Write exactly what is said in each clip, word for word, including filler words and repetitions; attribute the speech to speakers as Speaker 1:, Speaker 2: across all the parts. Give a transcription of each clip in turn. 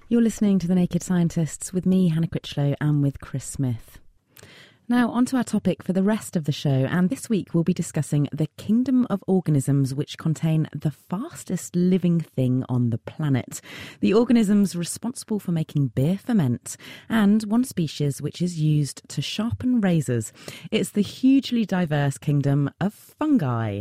Speaker 1: You're listening to The Naked Scientists with me, Hannah Critchlow, and with Chris Smith. Now, on to our topic for the rest of the show, and this week we'll be discussing the kingdom of organisms which contain the fastest living thing on the planet, the organisms responsible for making beer ferment, and one species which is used to sharpen razors. It's the hugely diverse kingdom of fungi.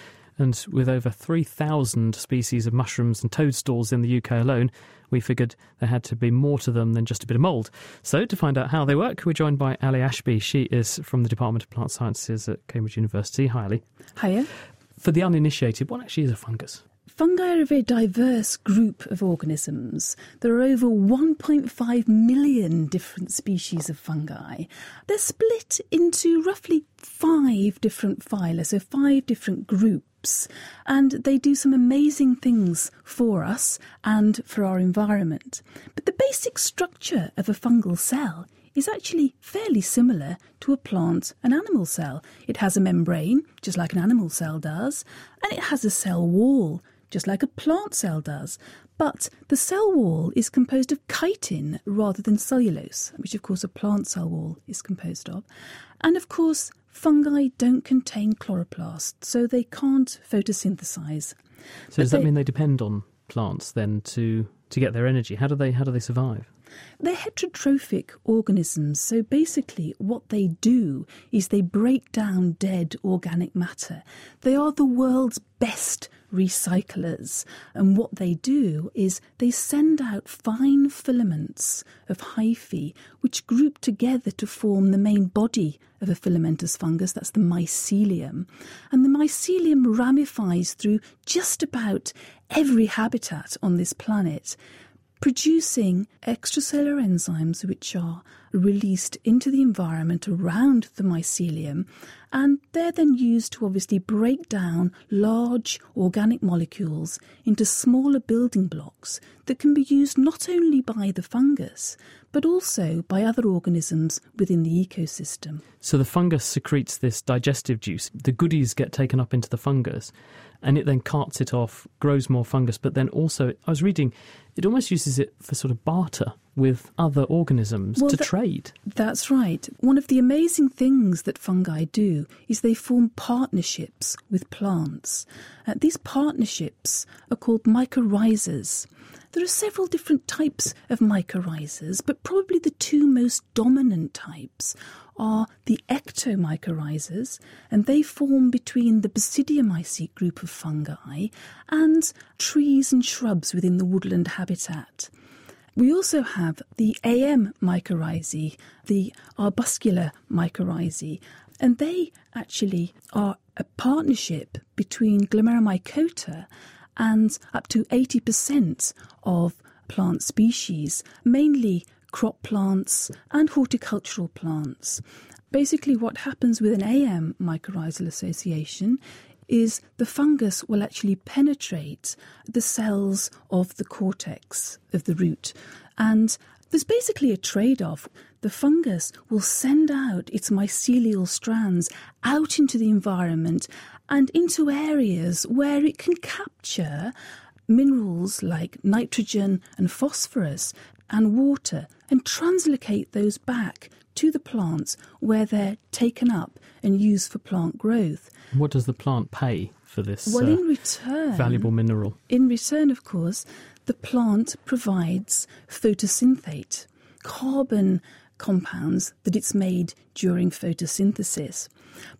Speaker 2: And with over three thousand species of mushrooms and toadstools in the U K alone, we figured there had to be more to them than just a bit of mould. So to find out how they work, we're joined by Ali Ashby. She is from the Department of Plant Sciences at Cambridge University. Hi, Ali.
Speaker 3: Hiya.
Speaker 2: For the uninitiated, what actually is a fungus?
Speaker 3: Fungi are a very diverse group of organisms. There are over one point five million different species of fungi. They're split into roughly five different phyla, so five different groups, and they do some amazing things for us and for our environment. But the basic structure of a fungal cell is actually fairly similar to a plant and animal cell. It has a membrane, just like an animal cell does, and it has a cell wall, just like a plant cell does. But the cell wall is composed of chitin rather than cellulose, which of course a plant cell wall is composed of. And of course, fungi don't contain chloroplast, so they can't photosynthesize.
Speaker 2: So
Speaker 3: but
Speaker 2: does that
Speaker 3: they,
Speaker 2: mean they depend on plants then to, to get their energy? How do they how do they survive?
Speaker 3: They're heterotrophic organisms, so basically what they do is they break down dead organic matter. They are the world's best recyclers, and what they do is they send out fine filaments of hyphae which group together to form the main body of a filamentous fungus. That's the mycelium, and the mycelium ramifies through just about every habitat on this planet, producing extracellular enzymes which are released into the environment around the mycelium, and they're then used to obviously break down large organic molecules into smaller building blocks that can be used not only by the fungus but also by other organisms within the ecosystem.
Speaker 2: So the fungus secretes this digestive juice. The goodies get taken up into the fungus, and it then carts it off, grows more fungus, but then also, I was reading, it almost uses it for sort of barter with other organisms
Speaker 3: well,
Speaker 2: to
Speaker 3: that,
Speaker 2: trade.
Speaker 3: That's right. One of the amazing things that fungi do is they form partnerships with plants. Uh, these partnerships are called mycorrhizas. There are several different types of mycorrhizas, but probably the two most dominant types are the ectomycorrhizas, and they form between the Basidiomycete group of fungi and trees and shrubs within the woodland habitat. We also have the A M mycorrhizae, the arbuscular mycorrhizae, and they actually are a partnership between Glomeromycota and up to eighty percent of plant species, mainly crop plants and horticultural plants. Basically what happens with an A M mycorrhizal association is the fungus will actually penetrate the cells of the cortex of the root, and there's basically a trade-off. The fungus will send out its mycelial strands out into the environment and into areas where it can capture minerals like nitrogen and phosphorus and water and translocate those back to the plants where they're taken up and used for plant growth.
Speaker 2: What does the plant pay for this
Speaker 3: well,
Speaker 2: uh,
Speaker 3: in return,
Speaker 2: valuable mineral?
Speaker 3: In return, of course, the plant provides photosynthate, carbon compounds that it's made during photosynthesis.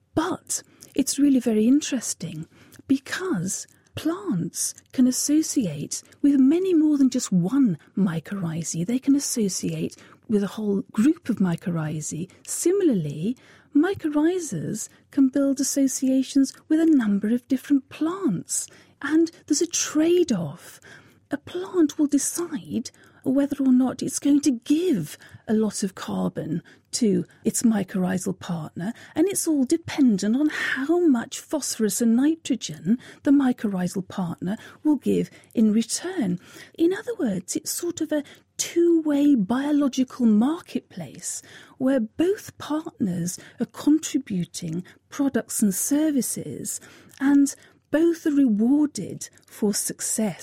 Speaker 3: But it's really very interesting because plants can associate with many more than just one mycorrhizae. They can associate with a whole group of mycorrhizae. Similarly, mycorrhizas can build associations with a number of different plants. And there's a trade-off. A plant will decide whether or not it's going to give a lot of carbon to its mycorrhizal partner, and it's all dependent on how much phosphorus and nitrogen the mycorrhizal partner will give in return. In other words, it's sort of a two-way biological marketplace where both partners are contributing products and services, and both are rewarded for success.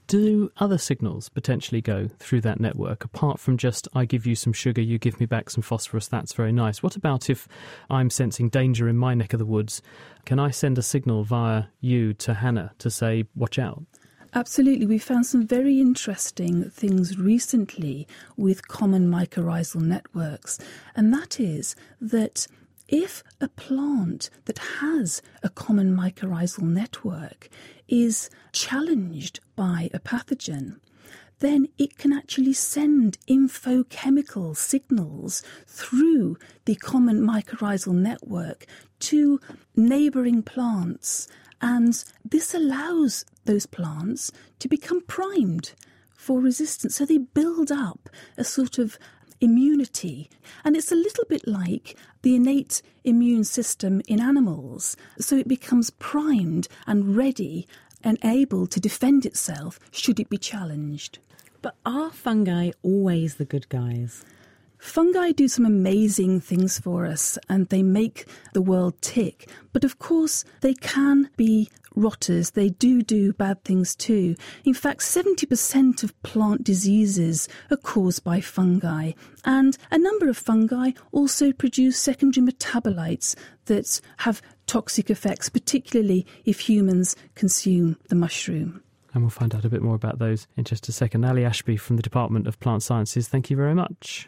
Speaker 2: do other signals potentially go through that network, apart from just, I give you some sugar, you give me back some phosphorus, that's very nice? What about if I'm sensing danger in my neck of the woods? Can I send a signal via you to Hannah to say, watch out?
Speaker 3: Absolutely. We found some very interesting things recently with common mycorrhizal networks, and that is that if a plant that has a common mycorrhizal network is challenged by a pathogen, then it can actually send infochemical signals through the common mycorrhizal network to neighbouring plants. And this allows those plants to become primed for resistance. So they build up a sort of immunity. And it's a little bit like the innate immune system in animals. So it becomes primed and ready and able to defend itself should it be challenged.
Speaker 1: But are fungi always the good guys?
Speaker 3: Fungi do some amazing things for us and they make the world tick. But of course, they can be rotters. They do do bad things too. In fact, seventy percent of plant diseases are caused by fungi. And a number of fungi also produce secondary metabolites that have toxic effects, particularly if humans consume the mushroom.
Speaker 2: And we'll find out a bit more about those in just a second. Ali Ashby from the Department of Plant Sciences, thank you very much.